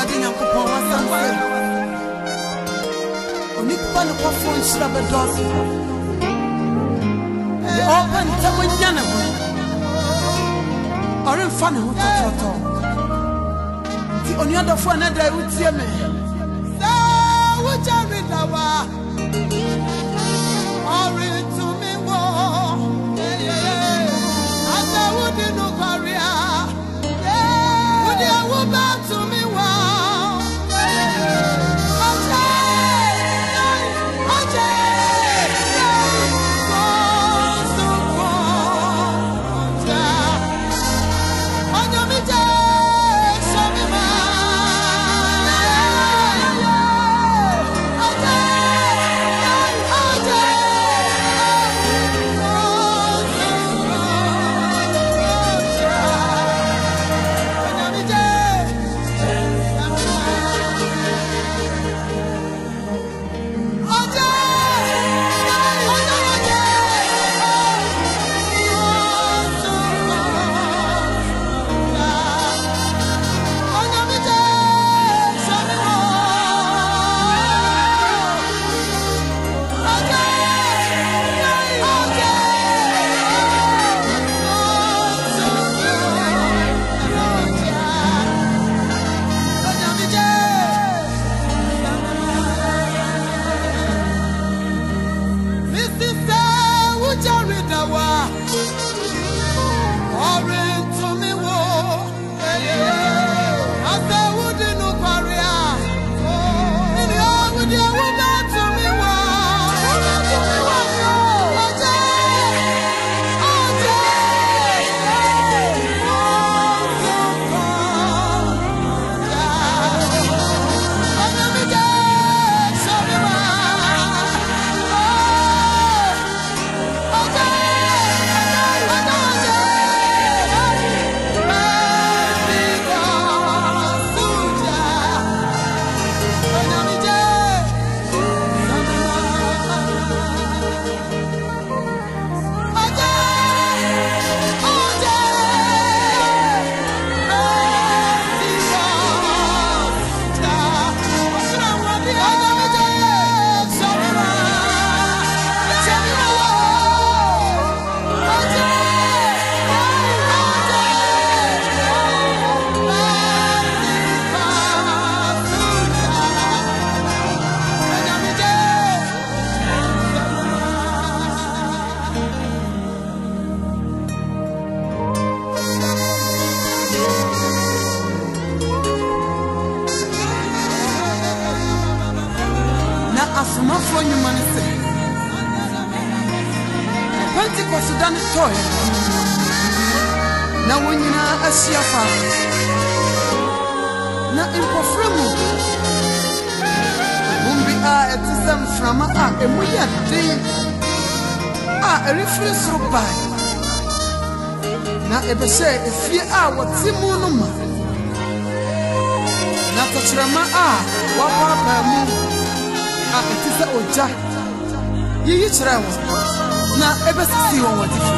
Awurade Nyankopɔn wasanse onipa no kɔfo nhyira bɛdɔso de ɔpɛ ntam nya ne ho ɔremfa ne ho tɔtɔtɔ ti onuadɔfo a na da wotie me sɛ wogyare dawa ɔrentumi wɔ asa wodi no kɔrea wodi awo ba tumi wɔ na wonyina asia fa na impofremu mumbi a etisam frama a emuya den a erifiri soro ba na ebehye efie a wotimu no ma na tochirama a wapapa mu a etisa oja yiyi kire wo na ebesisi won wadifi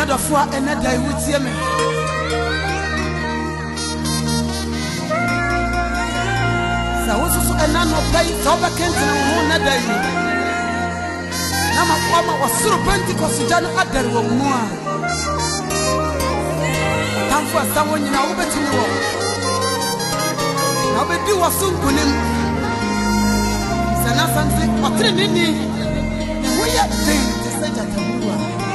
Medofua enada iwutie me. Sa wososo enano pai sa obekentene ho nada yi. Na makwama wasuru Pentecost jano adare wo mu a. Tamfo asawo nyina wo betumi wo. Na obedi wasunkunim. Sana sanse otre nini. Wo ya den te seja tabuwa.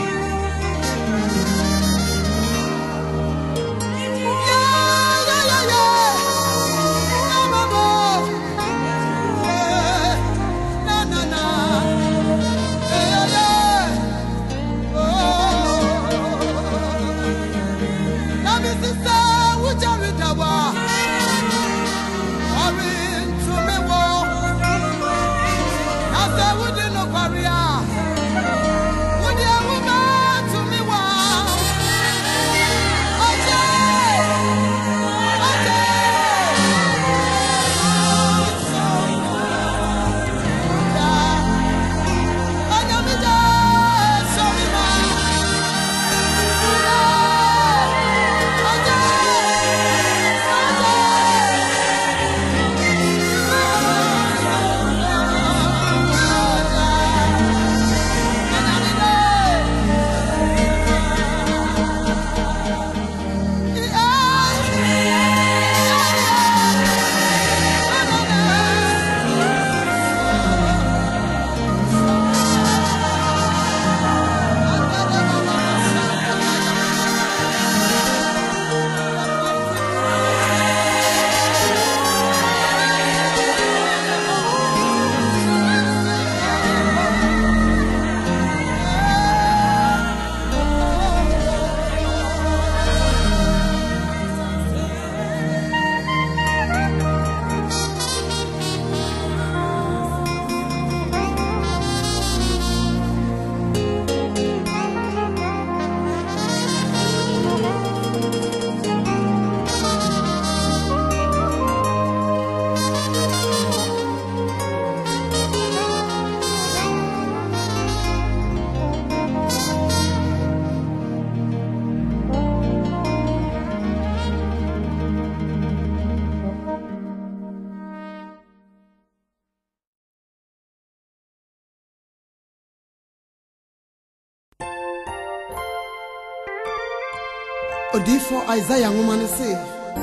Odifo Isaiah woman say,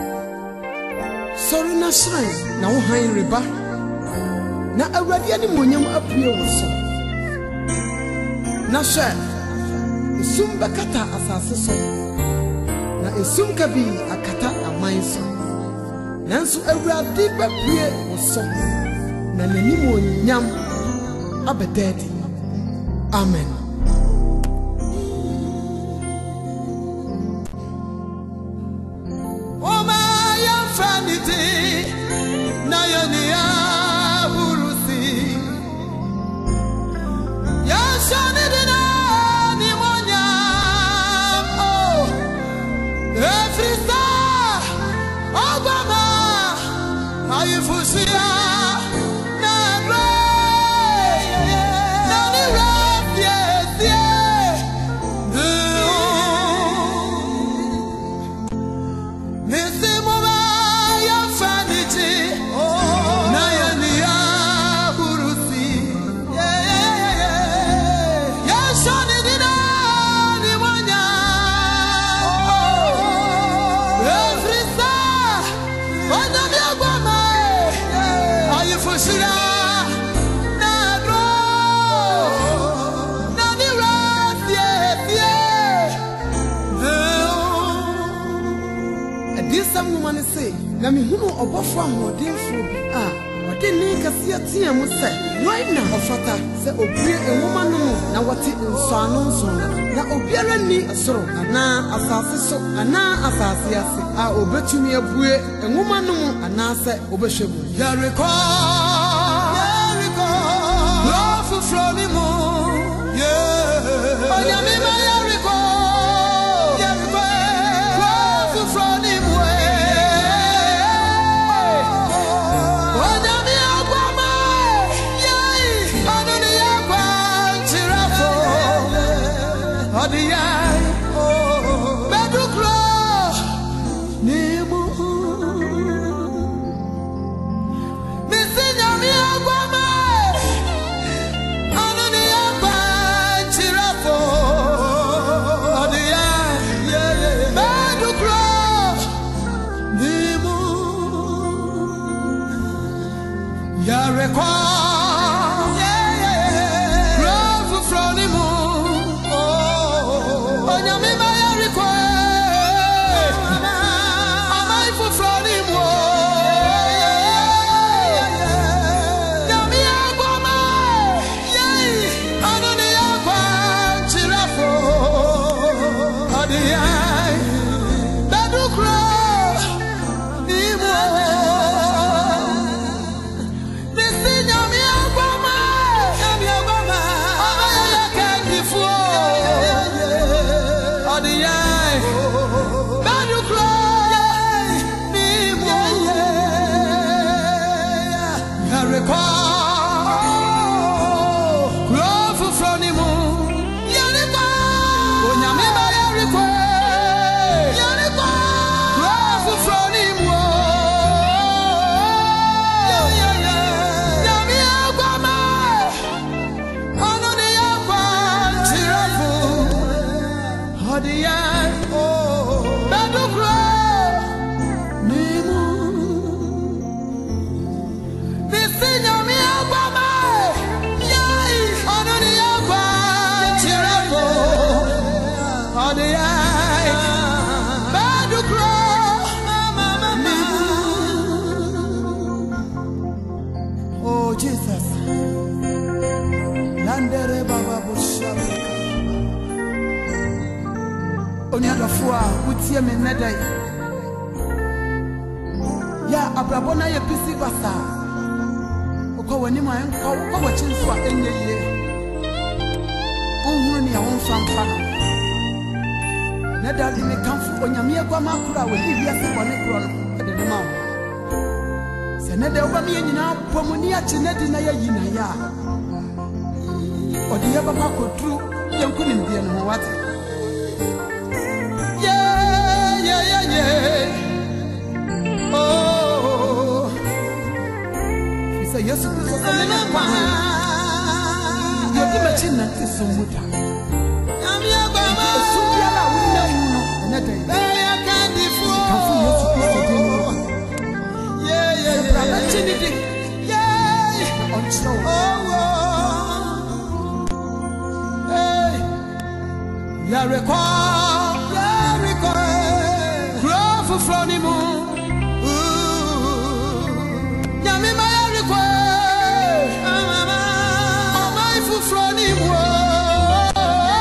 sorry na shrine na wo han reba na awurade ani monyam apue wo so na hwe esum bakata asase so na esum ka bi akata aman so nanso awurade bapue wo so na nani monyam abededi. Amen. Na mi hunu obofo ahodenfo bi a ode ne kase atia mu se why na ofata se obie enwoma no na wote nsoano nson na obiara ni asoro ana asase so ana asase ase a obetumi abue enwoma no ana se obehwebu Jericho love from him yeah onyame ma Jericho love from him record. Love from the moon. Oh, nyame ma ya record. Amai fu from the moon. Nyame ya gwama. Anoni ya kwa chirafo. Adi ai. Bedu kro. Oh Jesus, Landere Baba Bushabe. Onyadafua, utie me nedai. Ya abrabona ye pisi basa. Oko wani ma enko, ko wachinso a enye ye. Ohuru ni a wonfamfa. Neda di me kamfu onyame agwama akura we bi wiase bone kuro no de ne ma wo. Se neda oba me nyina pomuni a chinedi na ya yina ya. Odi ye baba kodru yenkuni ndie no wate. Oh, he said, yes, this is a man. You're the machine that is so much. I'm your Baba. Subiala, we know, and I can't be fooled. Yeah, on snow. Hey, from the moon. Nyame ma ya request. Amai fu from the moon.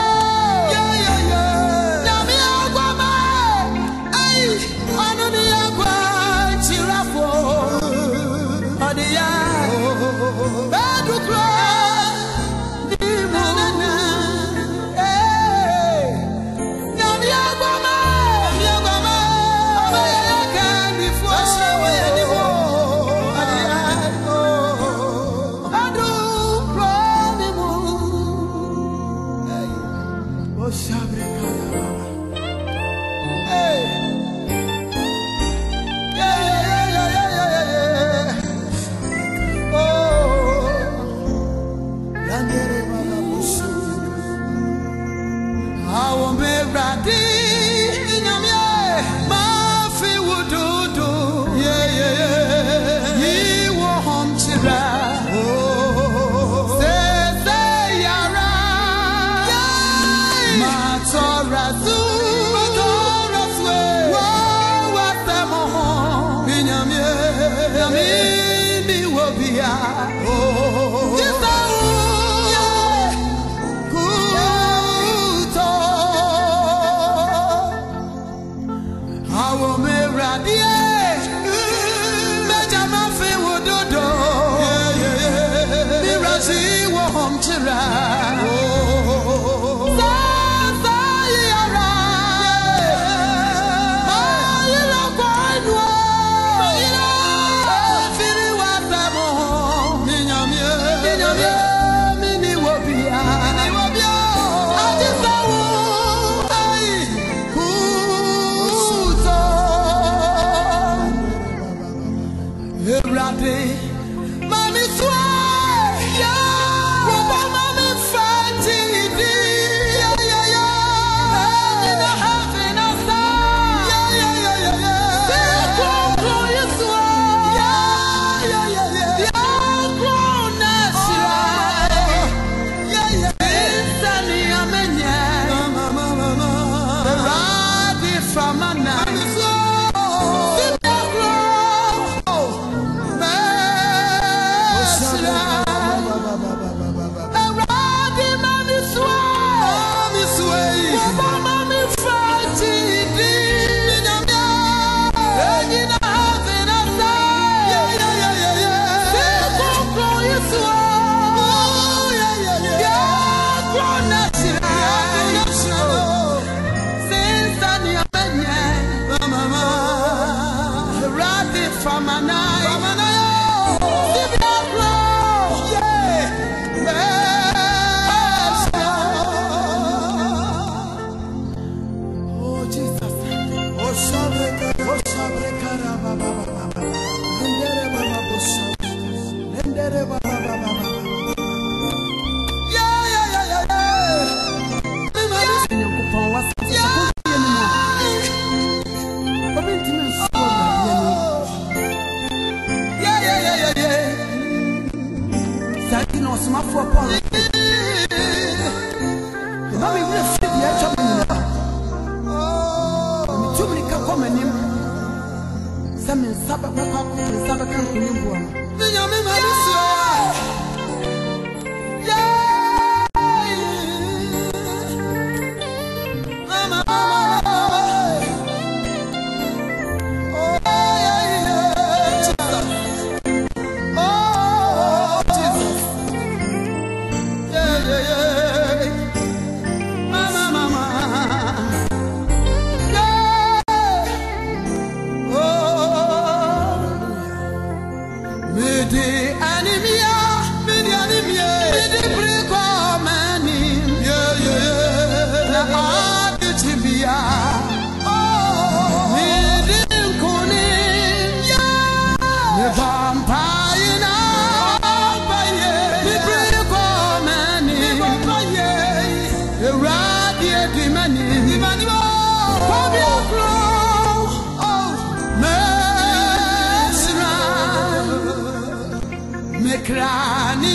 Nyame agwama. Ai, anoni agwa chirafo. Odi ya. Bedu kro. radio dimani Fabio Kro Mesra Mekrani